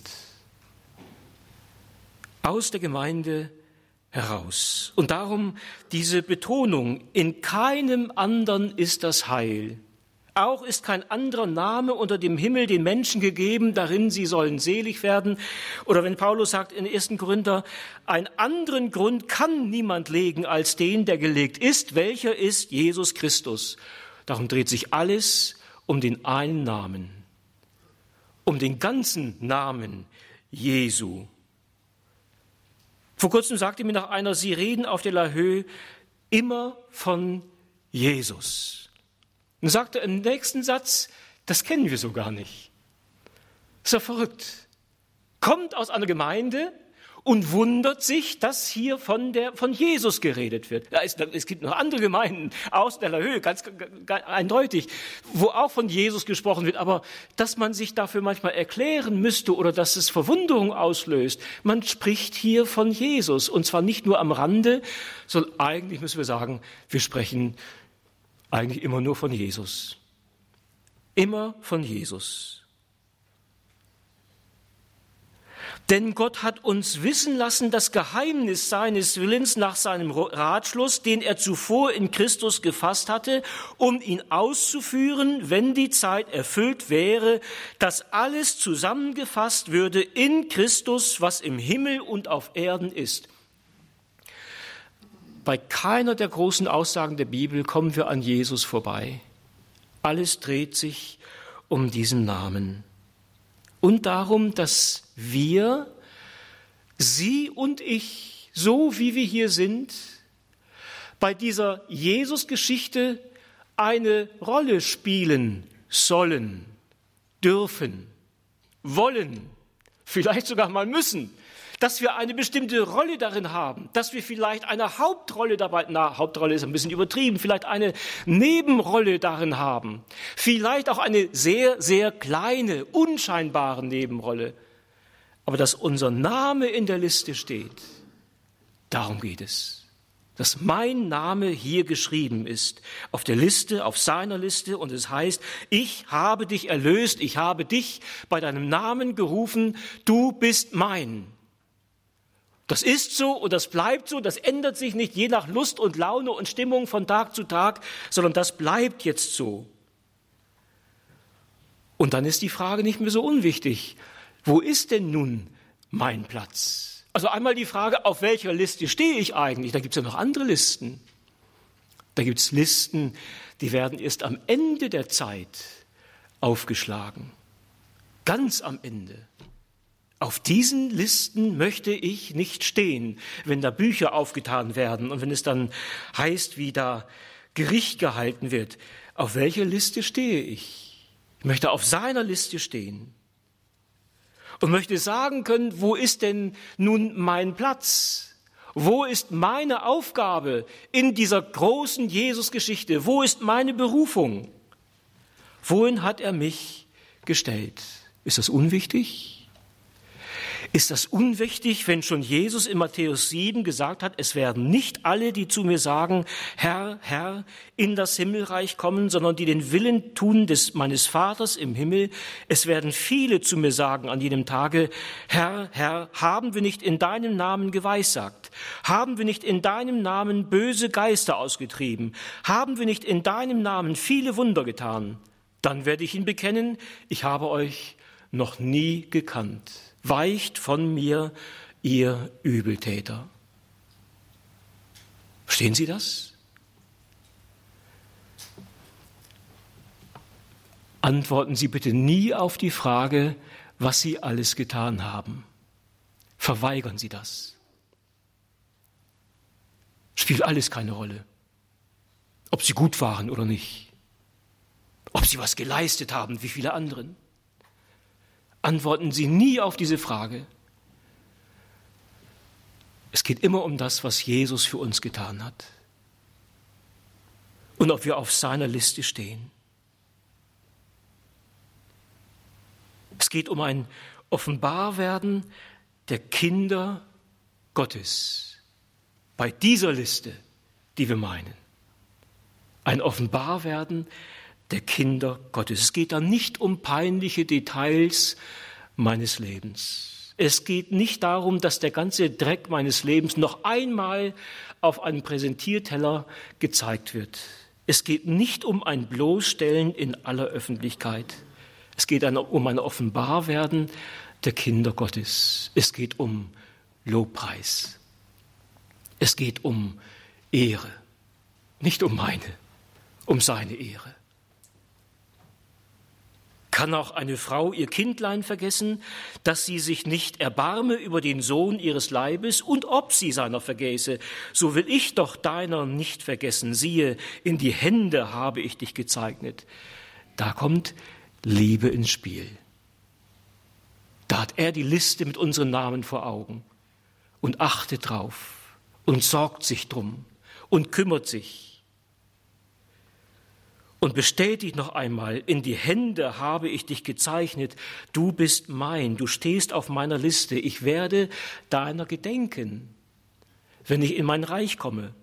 aus der Gemeinde heraus. Und darum diese Betonung, in keinem anderen ist das Heil. Auch ist kein anderer Name unter dem Himmel den Menschen gegeben, darin sie sollen selig werden. Oder wenn Paulus sagt in ersten Korinther, einen anderen Grund kann niemand legen als den, der gelegt ist, welcher ist Jesus Christus. Darum dreht sich alles um den einen Namen, um den ganzen Namen Jesu. Vor kurzem sagte mir noch einer, Sie reden auf der La Höhe immer von Jesus. Und sagte im nächsten Satz, das kennen wir so gar nicht. Ist ja verrückt. Kommt aus einer Gemeinde und wundert sich, dass hier von, der, von Jesus geredet wird. Ja, es, es gibt noch andere Gemeinden aus der Höhe, ganz, ganz eindeutig, wo auch von Jesus gesprochen wird. Aber dass man sich dafür manchmal erklären müsste oder dass es Verwunderung auslöst, man spricht hier von Jesus. Und zwar nicht nur am Rande, sondern eigentlich müssen wir sagen, wir sprechen eigentlich immer nur von Jesus. Immer von Jesus. Denn Gott hat uns wissen lassen, das Geheimnis seines Willens nach seinem Ratschluss, den er zuvor in Christus gefasst hatte, um ihn auszuführen, wenn die Zeit erfüllt wäre, dass alles zusammengefasst würde in Christus, was im Himmel und auf Erden ist. Bei keiner der großen Aussagen der Bibel kommen wir an Jesus vorbei. Alles dreht sich um diesen Namen. Und darum, dass wir, Sie und ich, so wie wir hier sind, bei dieser Jesus-Geschichte eine Rolle spielen sollen, dürfen, wollen, vielleicht sogar mal müssen. Dass wir eine bestimmte Rolle darin haben, dass wir vielleicht eine Hauptrolle dabei, na, Hauptrolle ist ein bisschen übertrieben, vielleicht eine Nebenrolle darin haben, vielleicht auch eine sehr, sehr kleine, unscheinbare Nebenrolle, aber dass unser Name in der Liste steht, darum geht es. Dass mein Name hier geschrieben ist, auf der Liste, auf seiner Liste, und es heißt, ich habe dich erlöst, ich habe dich bei deinem Namen gerufen, du bist mein. Das ist so und das bleibt so, das ändert sich nicht je nach Lust und Laune und Stimmung von Tag zu Tag, sondern das bleibt jetzt so. Und dann ist die Frage nicht mehr so unwichtig, wo ist denn nun mein Platz? Also einmal die Frage, auf welcher Liste stehe ich eigentlich? Da gibt es ja noch andere Listen. Da gibt es Listen, die werden erst am Ende der Zeit aufgeschlagen, ganz am Ende. Auf diesen Listen möchte ich nicht stehen, wenn da Bücher aufgetan werden und wenn es dann heißt, wie da Gericht gehalten wird. Auf welcher Liste stehe ich? Ich möchte auf seiner Liste stehen und möchte sagen können, wo ist denn nun mein Platz? Wo ist meine Aufgabe in dieser großen Jesus-Geschichte? Wo ist meine Berufung? Wohin hat er mich gestellt? Ist das unwichtig? Ist das unwichtig, wenn schon Jesus in Matthäus sieben gesagt hat, es werden nicht alle, die zu mir sagen, Herr, Herr, in das Himmelreich kommen, sondern die den Willen tun des meines Vaters im Himmel. Es werden viele zu mir sagen an jenem Tage, Herr, Herr, haben wir nicht in deinem Namen geweissagt? Haben wir nicht in deinem Namen böse Geister ausgetrieben? Haben wir nicht in deinem Namen viele Wunder getan? Dann werde ich ihn bekennen, ich habe euch noch nie gekannt. Weicht von mir, ihr Übeltäter. Verstehen Sie das? Antworten Sie bitte nie auf die Frage, was Sie alles getan haben. Verweigern Sie das. Spielt alles keine Rolle. Ob Sie gut waren oder nicht. Ob Sie was geleistet haben, wie viele anderen. Antworten Sie nie auf diese Frage. Es geht immer um das, was Jesus für uns getan hat. Und ob wir auf seiner Liste stehen. Es geht um ein Offenbarwerden der Kinder Gottes. Bei dieser Liste, die wir meinen. Ein Offenbarwerden der Kinder Gottes. Es geht da nicht um peinliche Details meines Lebens. Es geht nicht darum, dass der ganze Dreck meines Lebens noch einmal auf einem Präsentierteller gezeigt wird. Es geht nicht um ein Bloßstellen in aller Öffentlichkeit. Es geht um ein Offenbarwerden der Kinder Gottes. Es geht um Lobpreis. Es geht um Ehre. Nicht um meine, um seine Ehre. Kann auch eine Frau ihr Kindlein vergessen, dass sie sich nicht erbarme über den Sohn ihres Leibes und ob sie seiner vergäße, so will ich doch deiner nicht vergessen. Siehe, in die Hände habe ich dich gezeichnet. Da kommt Liebe ins Spiel. Da hat er die Liste mit unseren Namen vor Augen und achtet drauf und sorgt sich drum und kümmert sich. Und bestätigt noch einmal, in die Hände habe ich dich gezeichnet, du bist mein, du stehst auf meiner Liste, ich werde deiner gedenken, wenn ich in mein Reich komme.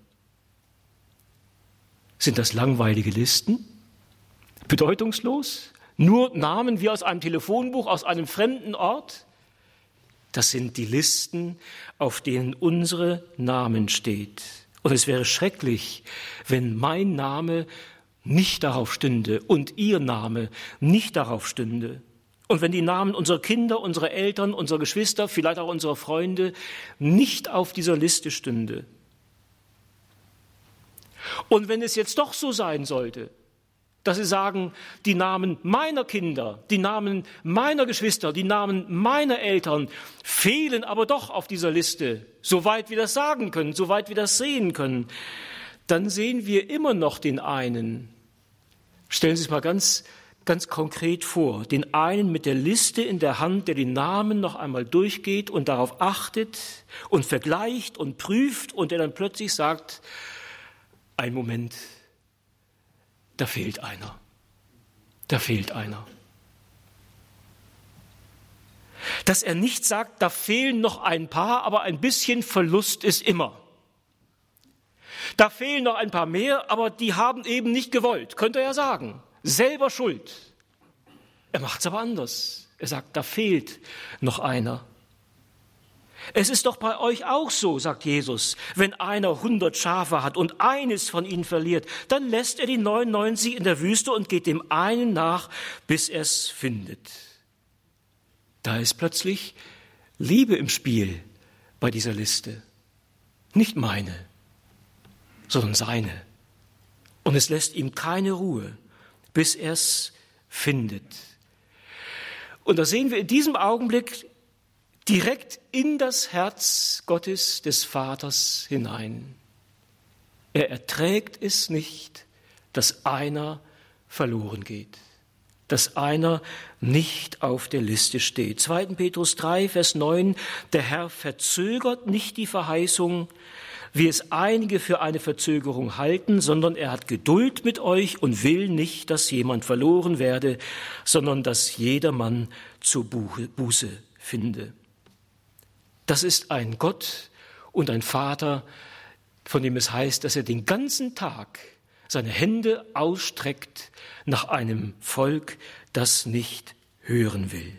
Sind das langweilige Listen? Bedeutungslos? Nur Namen wie aus einem Telefonbuch, aus einem fremden Ort? Das sind die Listen, auf denen unsere Namen steht. Und es wäre schrecklich, wenn mein Name nicht darauf stünde und ihr Name nicht darauf stünde. Und wenn die Namen unserer Kinder, unserer Eltern, unserer Geschwister, vielleicht auch unserer Freunde nicht auf dieser Liste stünde. Und wenn es jetzt doch so sein sollte, dass sie sagen, die Namen meiner Kinder, die Namen meiner Geschwister, die Namen meiner Eltern fehlen aber doch auf dieser Liste, soweit wir das sagen können, soweit wir das sehen können, dann sehen wir immer noch den einen. Stellen Sie es mal ganz, ganz konkret vor, den einen mit der Liste in der Hand, der die Namen noch einmal durchgeht und darauf achtet und vergleicht und prüft und der dann plötzlich sagt, ein Moment, da fehlt einer, da fehlt einer. Dass er nicht sagt, da fehlen noch ein paar, aber ein bisschen Verlust ist immer. Da fehlen noch ein paar mehr, aber die haben eben nicht gewollt, könnte er ja sagen. Selber schuld. Er macht es aber anders. Er sagt, da fehlt noch einer. Es ist doch bei euch auch so, sagt Jesus, wenn einer hundert Schafe hat und eines von ihnen verliert, dann lässt er die neunundneunzig in der Wüste und geht dem einen nach, bis er es findet. Da ist plötzlich Liebe im Spiel bei dieser Liste. Nicht meine, sondern seine. Und es lässt ihm keine Ruhe, bis er es findet. Und da sehen wir in diesem Augenblick direkt in das Herz Gottes des Vaters hinein. Er erträgt es nicht, dass einer verloren geht, dass einer nicht auf der Liste steht. zweiter Petrus drei, Vers neun, der Herr verzögert nicht die Verheißung, wie es einige für eine Verzögerung halten, sondern er hat Geduld mit euch und will nicht, dass jemand verloren werde, sondern dass jedermann zur Buße finde. Das ist ein Gott und ein Vater, von dem es heißt, dass er den ganzen Tag seine Hände ausstreckt nach einem Volk, das nicht hören will.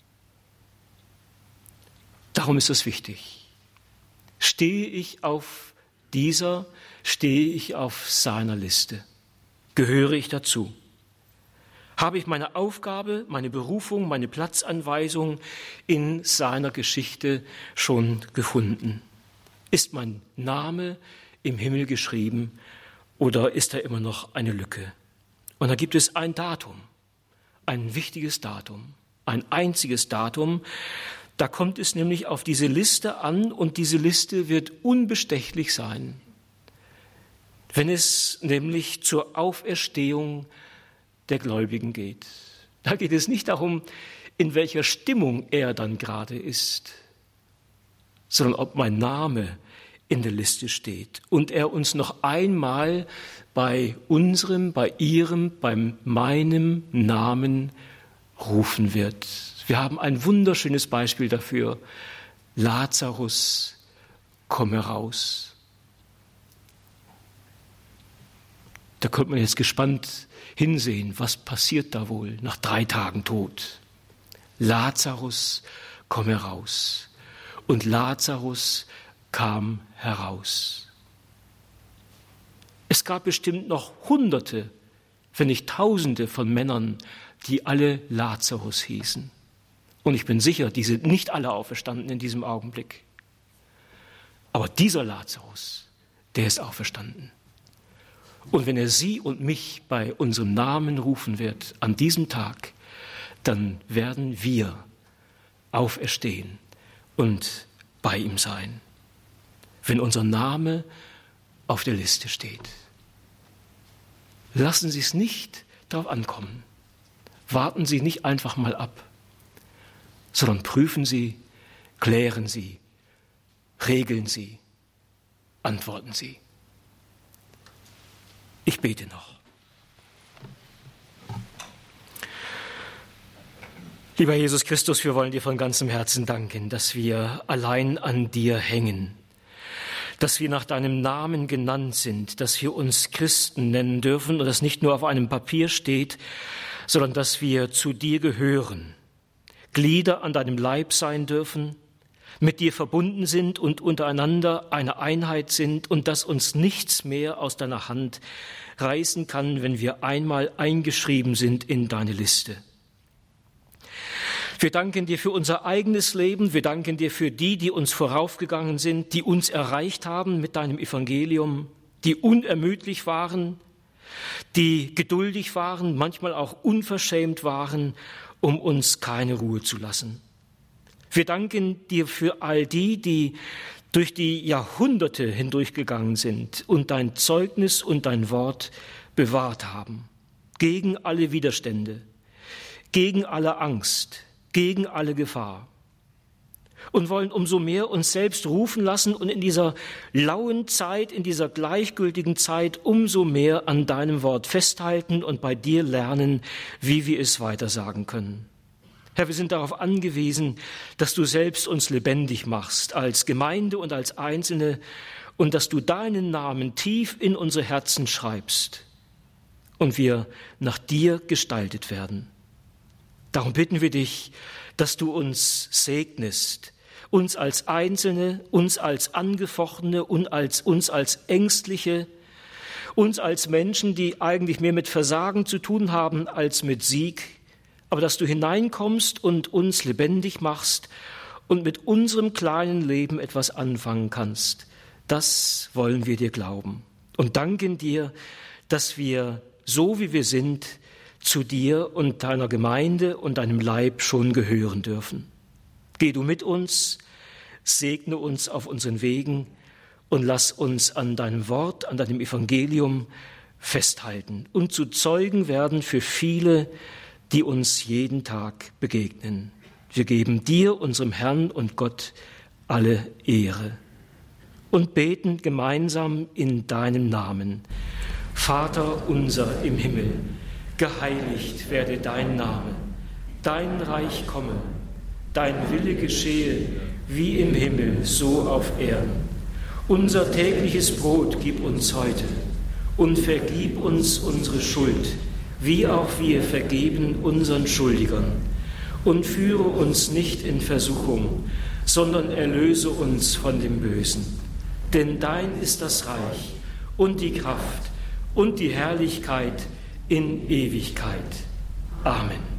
Darum ist es wichtig. Stehe ich auf dieser, stehe ich auf seiner Liste? Gehöre ich dazu? Habe ich meine Aufgabe, meine Berufung, meine Platzanweisung in seiner Geschichte schon gefunden? Ist mein Name im Himmel geschrieben oder ist da immer noch eine Lücke? Und da gibt es ein Datum, ein wichtiges Datum, ein einziges Datum. Da kommt es nämlich auf diese Liste an und diese Liste wird unbestechlich sein, wenn es nämlich zur Auferstehung der Gläubigen geht. Da geht es nicht darum, in welcher Stimmung er dann gerade ist, sondern ob mein Name in der Liste steht und er uns noch einmal bei unserem, bei ihrem, bei meinem Namen rufen wird. Wir haben ein wunderschönes Beispiel dafür. Lazarus, komm heraus. Da könnte man jetzt gespannt hinsehen, was passiert da wohl nach drei Tagen Tod. Lazarus, komm heraus. Und Lazarus kam heraus. Es gab bestimmt noch Hunderte, wenn nicht Tausende von Männern, die alle Lazarus hießen. Und ich bin sicher, die sind nicht alle auferstanden in diesem Augenblick. Aber dieser Lazarus, der ist auferstanden. Und wenn er Sie und mich bei unserem Namen rufen wird an diesem Tag, dann werden wir auferstehen und bei ihm sein, wenn unser Name auf der Liste steht. Lassen Sie es nicht darauf ankommen. Warten Sie nicht einfach mal ab, sondern prüfen Sie, klären Sie, regeln Sie, antworten Sie. Ich bete noch. Lieber Jesus Christus, wir wollen dir von ganzem Herzen danken, dass wir allein an dir hängen, dass wir nach deinem Namen genannt sind, dass wir uns Christen nennen dürfen und das nicht nur auf einem Papier steht, sondern dass wir zu dir gehören, Glieder an deinem Leib sein dürfen, mit dir verbunden sind und untereinander eine Einheit sind und dass uns nichts mehr aus deiner Hand reißen kann, wenn wir einmal eingeschrieben sind in deine Liste. Wir danken dir für unser eigenes Leben, wir danken dir für die, die uns voraufgegangen sind, die uns erreicht haben mit deinem Evangelium, die unermüdlich waren, die geduldig waren, manchmal auch unverschämt waren, um uns keine Ruhe zu lassen. Wir danken dir für all die, die durch die Jahrhunderte hindurchgegangen sind und dein Zeugnis und dein Wort bewahrt haben, gegen alle Widerstände, gegen alle Angst, gegen alle Gefahr. Und wollen umso mehr uns selbst rufen lassen und in dieser lauen Zeit, in dieser gleichgültigen Zeit umso mehr an deinem Wort festhalten und bei dir lernen, wie wir es weitersagen können. Herr, wir sind darauf angewiesen, dass du selbst uns lebendig machst, als Gemeinde und als Einzelne, und dass du deinen Namen tief in unsere Herzen schreibst und wir nach dir gestaltet werden. Darum bitten wir dich, dass du uns segnest, uns als Einzelne, uns als Angefochtene und als, uns als Ängstliche, uns als Menschen, die eigentlich mehr mit Versagen zu tun haben als mit Sieg, aber dass du hineinkommst und uns lebendig machst und mit unserem kleinen Leben etwas anfangen kannst. Das wollen wir dir glauben und danken dir, dass wir, so wie wir sind, zu dir und deiner Gemeinde und deinem Leib schon gehören dürfen. Geh du mit uns, segne uns auf unseren Wegen und lass uns an deinem Wort, an deinem Evangelium festhalten und zu Zeugen werden für viele, die uns jeden Tag begegnen. Wir geben dir, unserem Herrn und Gott, alle Ehre und beten gemeinsam in deinem Namen. Vater unser im Himmel, geheiligt werde dein Name, dein Reich komme, dein Wille geschehe, wie im Himmel, so auf Erden. Unser tägliches Brot gib uns heute und vergib uns unsere Schuld, wie auch wir vergeben unseren Schuldigern. Und führe uns nicht in Versuchung, sondern erlöse uns von dem Bösen. Denn dein ist das Reich und die Kraft und die Herrlichkeit in Ewigkeit. Amen.